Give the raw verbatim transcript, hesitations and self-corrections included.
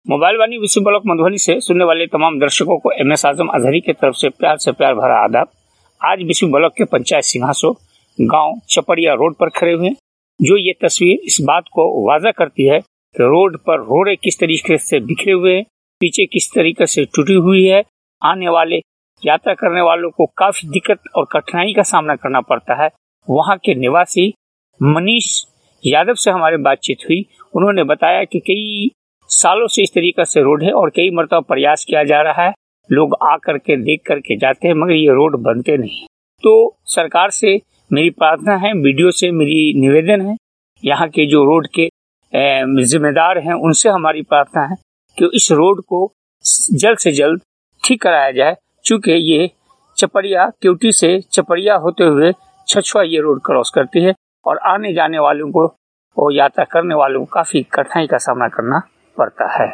Mobile वाणी विश्व block Madhubani से सुनने वाले तमाम दर्शकों को एम एस आजम अजहरी की तरफ से प्यार से प्यार भरा आदाब। आज विश्व ब्लॉक के पंचायत सिंहासो गांव चपड़िया रोड पर खड़े हुए, जो ये तस्वीर इस बात को वाज़ा करती है कि रोड पर रोड़े किस तरीके से बिखरे हुए हैं, पीछे किस तरीके से टूटी हुई है। आने वाले यात्रा करने वालों को काफी दिक्कत और कठिनाई का सामना करना पड़ता है। वहां के निवासी मनीष यादव से हमारी बातचीत हुई। उन्होंने बताया कि कई सालों से इस तरीके से रोड है और कई मरतबा प्रयास किया जा रहा है, लोग आ करके देख करके जाते हैं, मगर ये रोड बनते नहीं। तो सरकार से मेरी प्रार्थना है, वीडियो से मेरी निवेदन है, यहाँ के जो रोड के जिम्मेदार हैं उनसे हमारी प्रार्थना है कि इस रोड को जल्द से जल्द ठीक कराया जाए, चूँकि ये चपड़िया केवटी से चपड़िया होते हुए छछुआ ये रोड क्रॉस करती है और आने जाने वालों को और यात्रा करने वालों को काफ़ी कठिनाई का सामना करना पड़ता है।